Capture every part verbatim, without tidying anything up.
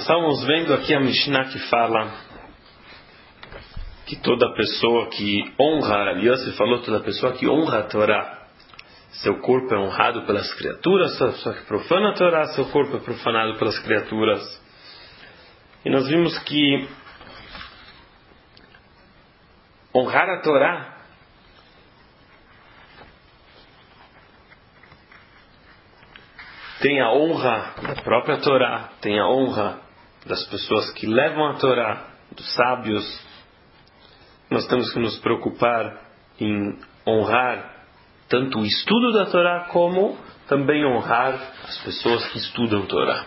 estamos vendo aqui a Mishnah que fala que toda pessoa que honra, Yosef falou, toda pessoa que honra a Torá, seu corpo é honrado pelas criaturas, toda pessoa que profana a Torá, seu corpo é profanado pelas criaturas. E nós vimos que honrar a Torá tem a honra da própria Torá, tem a honra das pessoas que levam a Torá, dos sábios. Nós temos que nos preocupar em honrar tanto o estudo da Torá como também honrar as pessoas que estudam a Torá.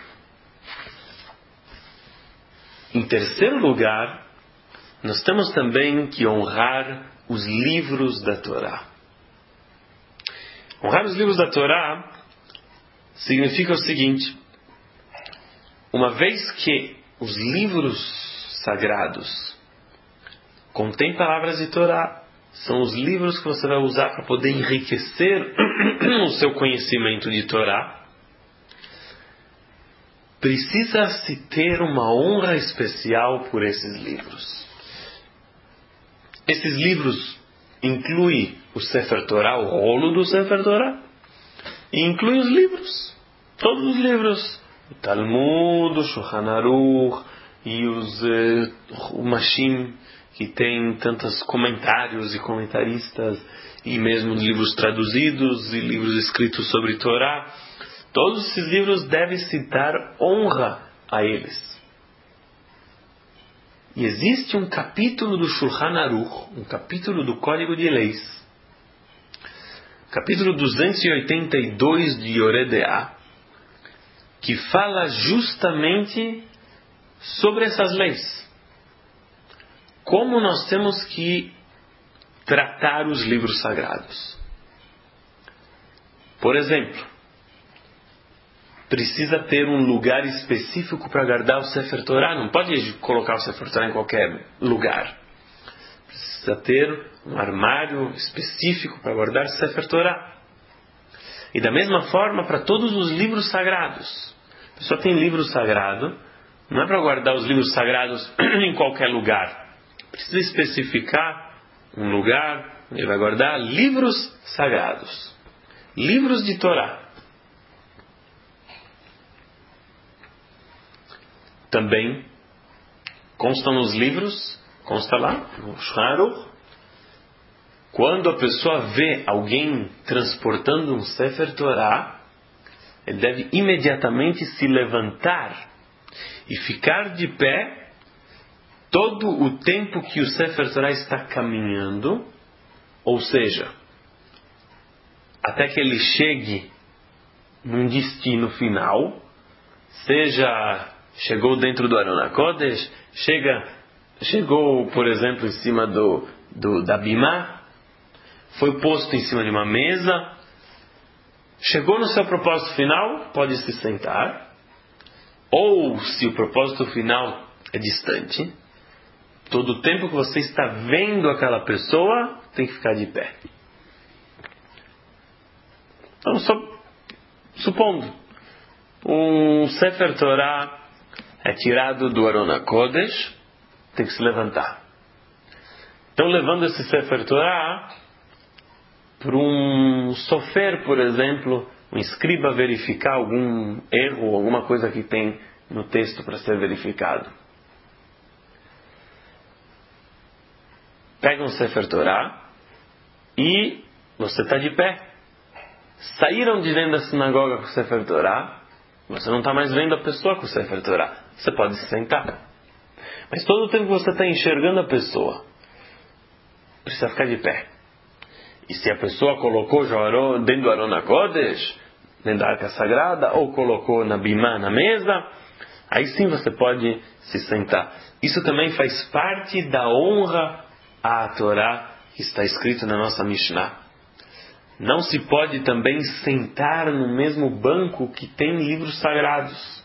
Em terceiro lugar, nós temos também que honrar os livros da Torá. Honrar os livros da Torá significa o seguinte: uma vez que os livros sagrados contêm palavras de Torá, são os livros que você vai usar para poder enriquecer o seu conhecimento de Torá, precisa-se ter uma honra especial por esses livros. Esses livros incluem o Sefer Torá, o rolo do Sefer Torá, e inclui os livros, todos os livros, o Talmud, o Shulchan Aruch e os eh, o Mashim, que tem tantos comentários e comentaristas, e mesmo livros traduzidos e livros escritos sobre Torá. Todos esses livros devem-se dar honra a eles. E existe um capítulo do Shulchan Aruch, um capítulo do Código de Leis, capítulo duzentos e oitenta e dois de Yoreh De'ah, que fala justamente sobre essas leis. Como nós temos que tratar os livros sagrados. Por exemplo, precisa ter um lugar específico para guardar o Sefer Torá. Não pode colocar o Sefer Torá em qualquer lugar. Precisa ter um armário específico para guardar o Sefer Torá. E da mesma forma para todos os livros sagrados. A pessoa tem livro sagrado, não é para guardar os livros sagrados em qualquer lugar. Precisa especificar um lugar onde ele vai guardar livros sagrados. Livros de Torá. Também consta nos livros, consta lá, no Shulchan Aruch, quando a pessoa vê alguém transportando um Sefer Torá, ele deve imediatamente se levantar e ficar de pé todo o tempo que o Sefer Torá está caminhando, ou seja, até que ele chegue num destino final, seja chegou dentro do Aron HaKodesh, chega, chegou, por exemplo, em cima do, do, da Bimá, foi posto em cima de uma mesa, chegou no seu propósito final, pode se sentar, ou se o propósito final é distante, todo o tempo que você está vendo aquela pessoa, tem que ficar de pé. Então, só, supondo, um Sefer Torá é tirado do Aron HaKodesh, tem que se levantar. Então, levando esse Sefer Torá para um sofer, por exemplo, um escriba verificar algum erro, alguma coisa que tem no texto para ser verificado. Pega um Sefer Torá e você está de pé. Saíram de dentro da sinagoga com o Sefer Torá, você não está mais vendo a pessoa com o Sefer Torá. Você pode se sentar. Mas todo o tempo que você está enxergando a pessoa, precisa ficar de pé. E se a pessoa colocou dentro do Aron HaKodesh, dentro da Arca Sagrada, ou colocou na Bimá, na mesa, aí sim você pode se sentar. Isso também faz parte da honra à Torá que está escrito na nossa Mishnah. Não se pode também sentar no mesmo banco que tem livros sagrados.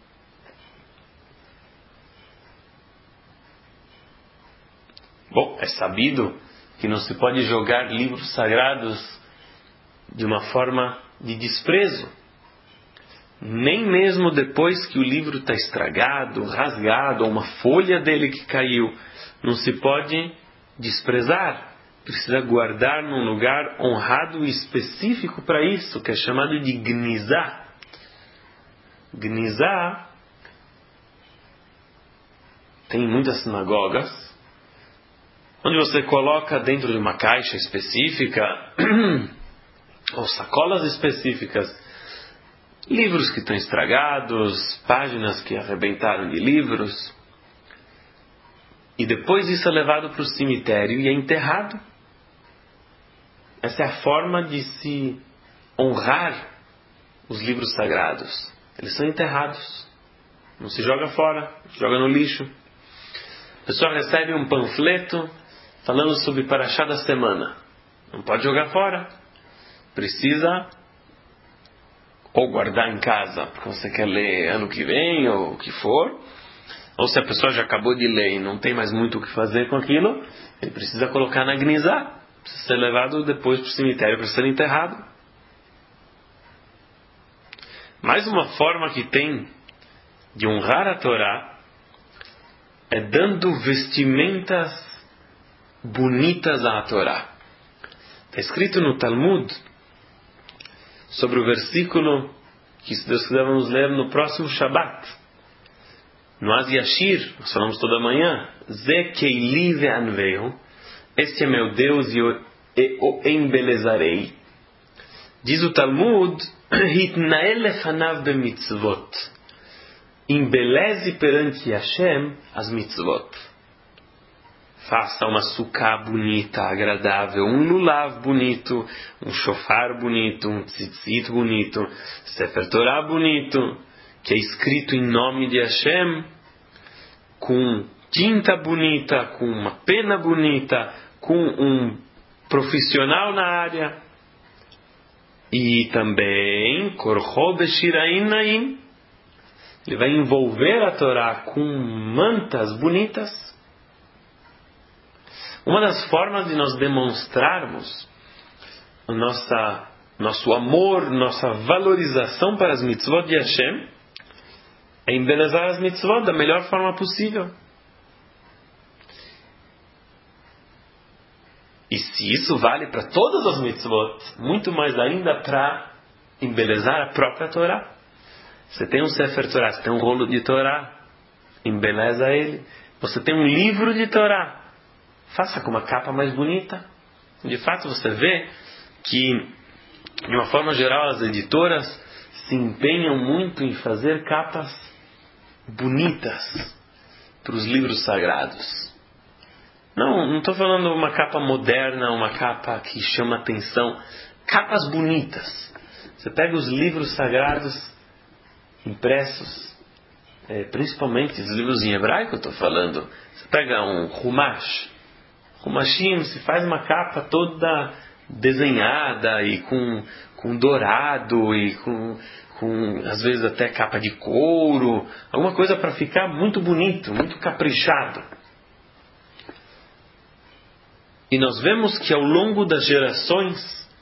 Bom, é sabido que não se pode jogar livros sagrados de uma forma de desprezo. nem mesmo depois que o livro está estragado, rasgado, ou uma folha dele que caiu, não se pode desprezar. Precisa guardar num lugar honrado e específico para isso, que é chamado de gnizá. Gnizá tem muitas sinagogas, onde você coloca dentro de uma caixa específica, ou sacolas específicas, livros que estão estragados, páginas que arrebentaram de livros, e depois isso é levado para o cemitério e é enterrado. Essa é a forma de se honrar os livros sagrados. Eles são enterrados. Não se joga fora, joga no lixo. A pessoa recebe um panfleto falando sobre Parashá da semana. Não pode jogar fora. Precisa ou guardar em casa, porque você quer ler ano que vem, ou o que for. Ou se a pessoa já acabou de ler e não tem mais muito o que fazer com aquilo, ele precisa colocar na gnizá. Precisa ser levado depois para o cemitério para ser enterrado. Mais uma forma que tem de honrar a Torá é dando vestimentas bonitas à Torá. Está escrito no Talmud sobre o versículo que, se Deus quiser, vamos ler no próximo Shabat. No Az Yashir, nós falamos toda manhã, Ze Keili Ve'anveu, este é meu Deus e o, e o embelezarei. Diz o Talmud, Hitnael lefanav bemitzvot, embeleze perante Hashem as mitzvot. Faça uma suká bonita, agradável, um lulav bonito, um shofar bonito, um tzitzit bonito, Sefer Torah bonito, que é escrito em nome de Hashem, com tinta bonita, com uma pena bonita, com um profissional na área. E também, Korcho Beshiraim Naim, ele vai envolver a Torá com mantas bonitas. Uma das formas de nós demonstrarmos o nossa, nosso amor, nossa valorização para as mitzvot de Hashem é embelezar as mitzvot da melhor forma possível. E se isso vale para todas as mitzvot, muito mais ainda para embelezar a própria Torá. Você tem um Sefer Torah, você tem um rolo de Torá, embeleza ele. Você tem um livro de Torá, faça com uma capa mais bonita. De fato, você vê que, de uma forma geral, as editoras se empenham muito em fazer capas bonitas para os livros sagrados. Não, não estou falando uma capa moderna, uma capa que chama atenção. Capas bonitas. Você pega os livros sagrados impressos, é, principalmente os livros em hebraico, eu estou falando. Você pega um Humash. Humashim, se faz uma capa toda desenhada e com, com dourado e com, com, às vezes até capa de couro. Alguma coisa para ficar muito bonito, muito caprichado. E nós vemos que ao longo das gerações,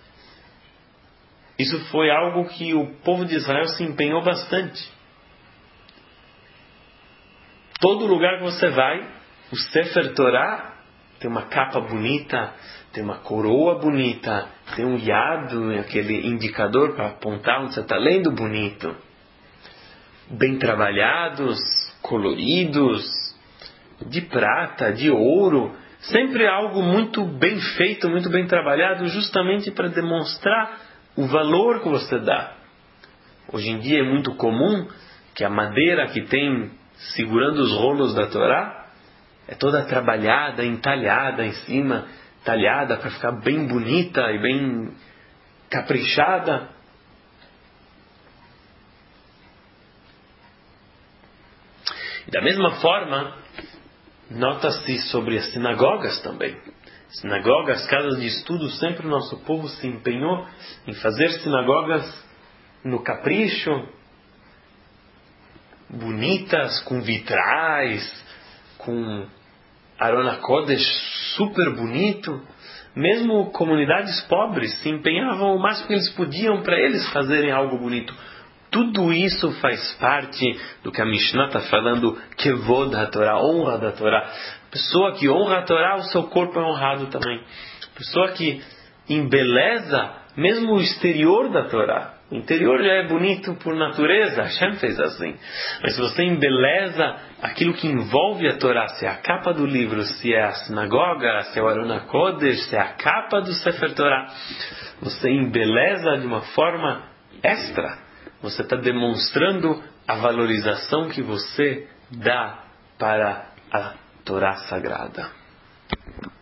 isso foi algo que o povo de Israel se empenhou bastante. Todo lugar que você vai, o Sefer Torah tem uma capa bonita, tem uma coroa bonita, tem um yad, aquele indicador para apontar onde você está lendo, bonito. Bem trabalhados, coloridos, de prata, de ouro. Sempre algo muito bem feito, muito bem trabalhado, justamente para demonstrar o valor que você dá. Hoje em dia é muito comum que a madeira que tem segurando os rolos da Torá é toda trabalhada, entalhada em cima, talhada para ficar bem bonita e bem caprichada. E da mesma forma, nota-se sobre as sinagogas também. Sinagogas, casas de estudo, sempre o nosso povo se empenhou em fazer sinagogas no capricho, bonitas, com vitrais, com Arona Kodesh super bonito. Mesmo comunidades pobres se empenhavam o máximo que eles podiam para eles fazerem algo bonito. Tudo isso faz parte do que a Mishnah está falando, Kevod HaTorah, honra da Torá. Pessoa que honra a Torá, o seu corpo é honrado também. Pessoa que embeleza mesmo o exterior da Torá. O interior já é bonito por natureza, Hashem fez assim. Mas se você embeleza aquilo que envolve a Torá, se é a capa do livro, se é a sinagoga, se é o Aron HaKodesh, se é a capa do Sefer Torá, você embeleza de uma forma extra. Você está demonstrando a valorização que você dá para a Torá sagrada.